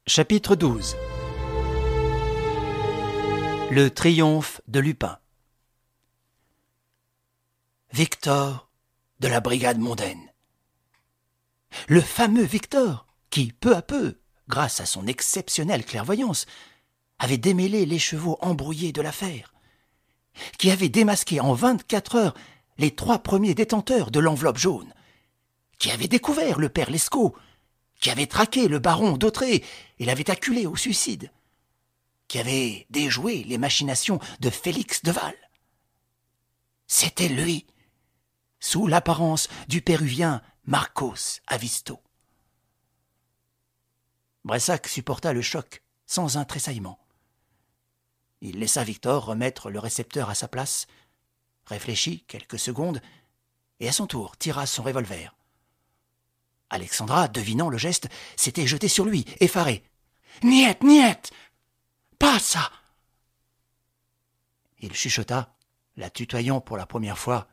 Chapitre 12. Le triomphe de Lupin. Victor de la brigade mondaine. Le fameux Victor qui, peu à peu, grâce à son exceptionnelle clairvoyance, avait démêlé les chevaux embrouillés de l'affaire, qui avait démasqué en 24 heures les 3 premiers détenteurs de l'enveloppe jaune, qui avait découvert le père Lescaut, qui avait traqué le baron d'Autré et l'avait acculé au suicide, qui avait déjoué les machinations de Félix Deval. C'était lui, sous l'apparence du péruvien Marcos Avisto. Bressac supporta le choc sans un tressaillement. Il laissa Victor remettre le récepteur à sa place, réfléchit quelques secondes et à son tour tira son revolver. Alexandra, devinant le geste, s'était jetée sur lui, effarée. « Niet, niet, pas ça !» Il chuchota, la tutoyant pour la première fois.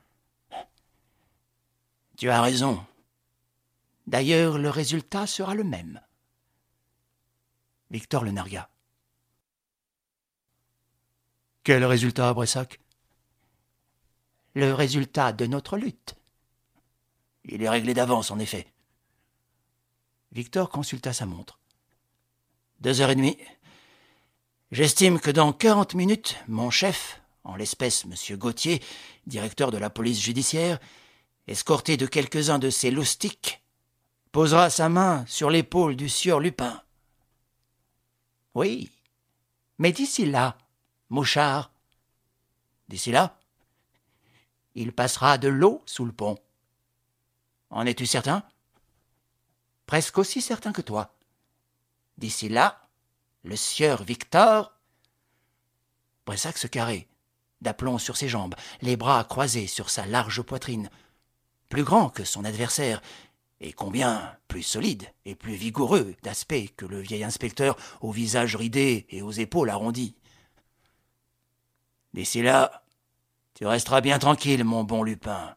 « Tu as raison. D'ailleurs, le résultat sera le même. » Victor le nargua. « Quel résultat, Bressac ?»« Le résultat de notre lutte. » « Il est réglé d'avance, en effet. » Victor consulta sa montre. 2h30. J'estime que dans 40 minutes, mon chef, en l'espèce M. Gauthier, directeur de la police judiciaire, escorté de quelques-uns de ses loustiques, posera sa main sur l'épaule du sieur Lupin. Oui, mais d'ici là, mouchard, d'ici là, il passera de l'eau sous le pont. En es-tu certain ? Presque aussi certain que toi. D'ici là, le sieur Victor... Bressac se carrait, d'aplomb sur ses jambes, les bras croisés sur sa large poitrine, plus grand que son adversaire, et combien plus solide et plus vigoureux d'aspect que le vieil inspecteur au visage ridé et aux épaules arrondies. D'ici là, tu resteras bien tranquille, mon bon Lupin.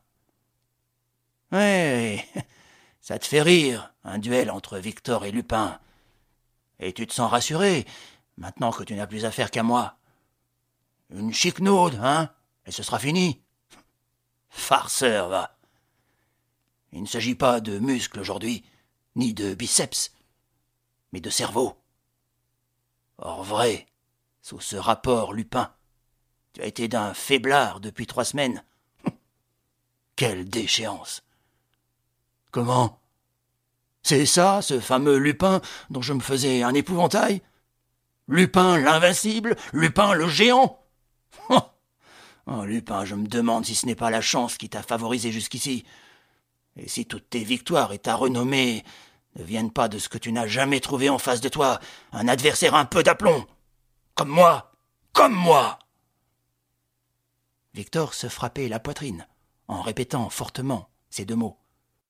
Oui, ça te fait rire, un duel entre Victor et Lupin. Et tu te sens rassuré, maintenant que tu n'as plus affaire qu'à moi. Une chiquenaude, hein, et ce sera fini. Farceur, va. Il ne s'agit pas de muscles aujourd'hui, ni de biceps, mais de cerveau. Or vrai, sous ce rapport, Lupin, tu as été d'un faiblard depuis 3 semaines. Quelle déchéance! Comment ? C'est ça, ce fameux Lupin dont je me faisais un épouvantail ? Lupin l'invincible ? Lupin le géant ? Oh, Lupin, je me demande si ce n'est pas la chance qui t'a favorisé jusqu'ici. Et si toutes tes victoires et ta renommée ne viennent pas de ce que tu n'as jamais trouvé en face de toi, un adversaire un peu d'aplomb. Comme moi. Comme moi. Victor se frappait la poitrine en répétant fortement ces 2 mots.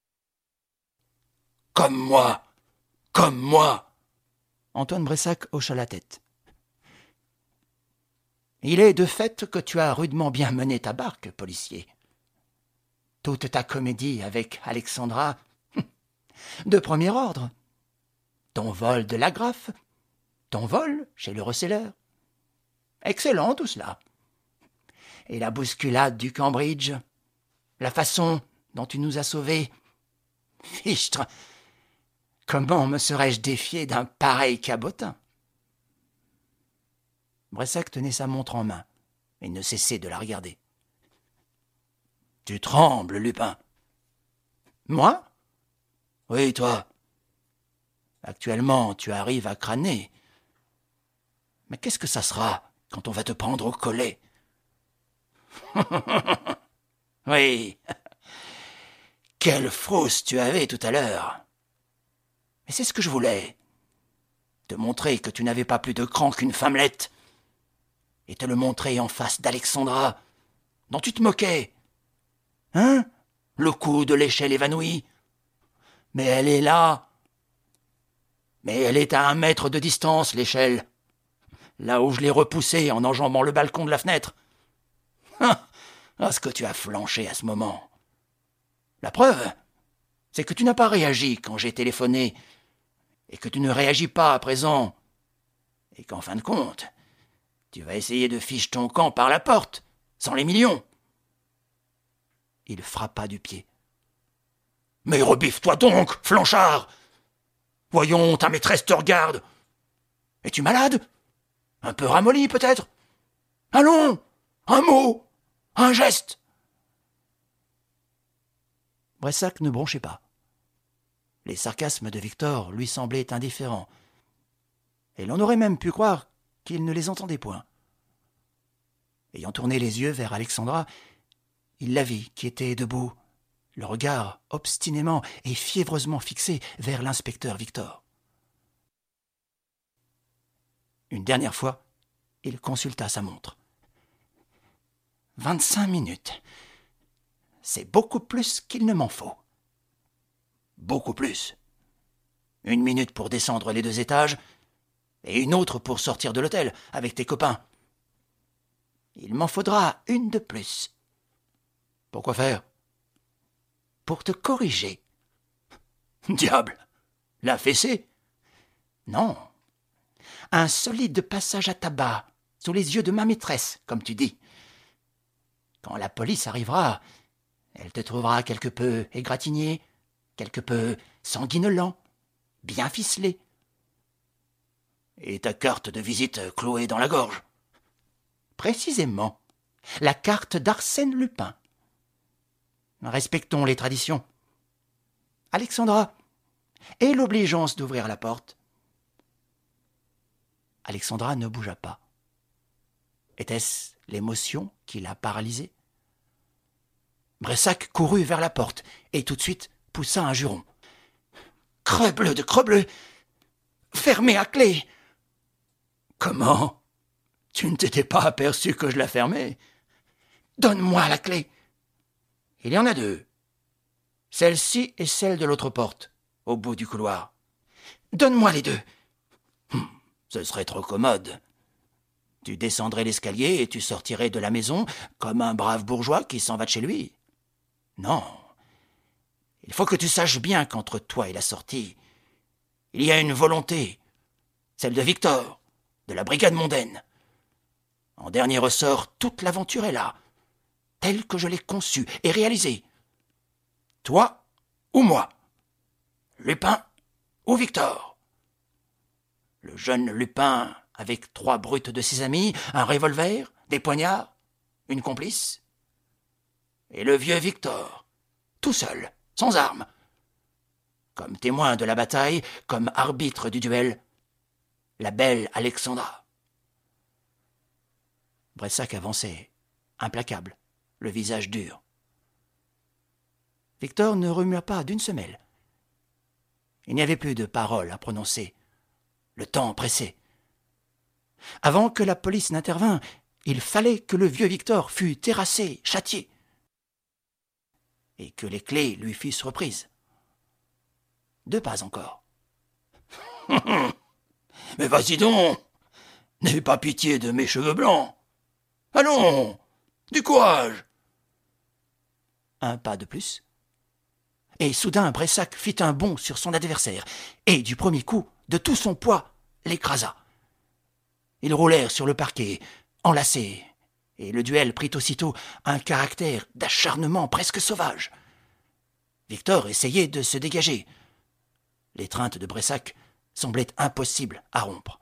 Comme moi. Comme moi. Antoine Bressac hocha la tête. Il est de fait que tu as rudement bien mené ta barque, policier. Toute ta comédie avec Alexandra, de premier ordre. Ton vol de l'agrafe, ton vol chez le receleur. Excellent tout cela. Et la bousculade du Cambridge, la façon dont tu nous as sauvés. Fichtre, comment me serais-je défié d'un pareil cabotin ? Bressac tenait sa montre en main et ne cessait de la regarder. « Tu trembles, Lupin. »« Moi ? » ?»« Oui, toi. Actuellement, tu arrives à crâner. Mais qu'est-ce que ça sera quand on va te prendre au collet ? » ?»« Oui. Quelle frousse tu avais tout à l'heure. Mais c'est ce que je voulais. Te montrer que tu n'avais pas plus de cran qu'une femmelette. Et te le montrer en face d'Alexandra, dont tu te moquais. Hein ? Le coup de l'échelle évanouie. Mais elle est là. Mais elle est à 1 mètre de distance, l'échelle. Là où je l'ai repoussée en enjambant le balcon de la fenêtre. Ah, ce que tu as flanché à ce moment. La preuve, c'est que tu n'as pas réagi quand j'ai téléphoné et que tu ne réagis pas à présent, et qu'en fin de compte, tu vas essayer de ficher ton camp par la porte, sans les millions. » Il frappa du pied. « Mais rebiffe-toi donc, Flanchard! Voyons, ta maîtresse te regarde. Es-tu malade? Un peu ramolli, peut-être? Allons, un mot, un geste. » Bressac ne bronchait pas. Les sarcasmes de Victor lui semblaient indifférents, et l'on aurait même pu croire qu'il ne les entendait point. Ayant tourné les yeux vers Alexandra, il la vit qui était debout, le regard obstinément et fiévreusement fixé vers l'inspecteur Victor. Une dernière fois, il consulta sa montre. 25 minutes. C'est beaucoup plus qu'il ne m'en faut. Beaucoup plus. 1 minute pour descendre les 2 étages et une autre pour sortir de l'hôtel avec tes copains. Il m'en faudra 1 de plus. Pourquoi faire? Pour te corriger. Diable! La fessée? Non. Un solide passage à tabac, sous les yeux de ma maîtresse, comme tu dis. Quand la police arrivera, elle te trouvera quelque peu égratigné, quelque peu sanguinolent, bien ficelé. Et ta carte de visite clouée dans la gorge? Précisément, la carte d'Arsène Lupin. Respectons les traditions. Alexandra, aie l'obligeance d'ouvrir la porte. Alexandra ne bougea pas. Était-ce l'émotion qui la paralysait? Bressac courut vers la porte et tout de suite poussa un juron. « Crebleu de crebleu! Fermez à clé !»« Comment? Tu ne t'étais pas aperçu que je la fermais? Donne-moi la clé. » « Il y en a 2. Celle-ci et celle de l'autre porte, au bout du couloir. »« Donne-moi les 2. »« Ce serait trop commode. Tu descendrais l'escalier et tu sortirais de la maison comme un brave bourgeois qui s'en va de chez lui. Non. Il faut que tu saches bien qu'entre toi et la sortie, il y a une volonté, celle de Victor, de la brigade mondaine. En dernier ressort, toute l'aventure est là, telle que je l'ai conçue et réalisée. Toi ou moi? Lupin ou Victor? Le jeune Lupin avec 3 brutes de ses amis, un revolver, des poignards, une complice. Et le vieux Victor, tout seul, sans armes. Comme témoin de la bataille, comme arbitre du duel, la belle Alexandra. Bressac avançait, implacable, le visage dur. Victor ne remua pas d'une semelle. Il n'y avait plus de paroles à prononcer. Le temps pressait. Avant que la police n'intervînt, il fallait que le vieux Victor fût terrassé, châtié, et que les clés lui fussent reprises. 2 pas encore. « Mais vas-y donc! N'aie pas pitié de mes cheveux blancs! Allons! Du courage! » 1 pas de plus. Et soudain Bressac fit un bond sur son adversaire, et du premier coup, de tout son poids, l'écrasa. Ils roulèrent sur le parquet, enlacés, et le duel prit aussitôt un caractère d'acharnement presque sauvage. Victor essayait de se dégager. L'étreinte de Bressac semblait impossible à rompre.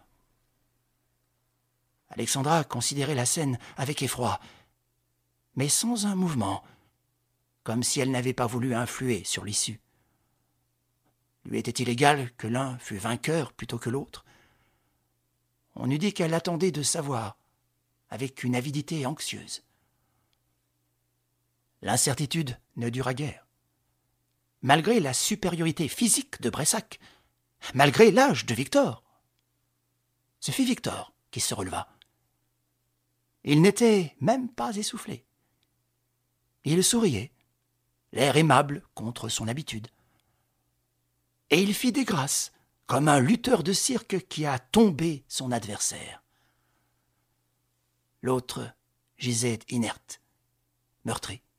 Alexandra considérait la scène avec effroi, mais sans un mouvement, comme si elle n'avait pas voulu influer sur l'issue. Lui était-il égal que l'un fût vainqueur plutôt que l'autre? On eût dit qu'elle attendait de savoir, avec une avidité anxieuse. L'incertitude ne dura guère. Malgré la supériorité physique de Bressac, malgré l'âge de Victor, ce fut Victor qui se releva. Il n'était même pas essoufflé. Il souriait, l'air aimable contre son habitude. Et il fit des grâces, comme un lutteur de cirque qui a tombé son adversaire. L'autre gisait inerte, meurtri.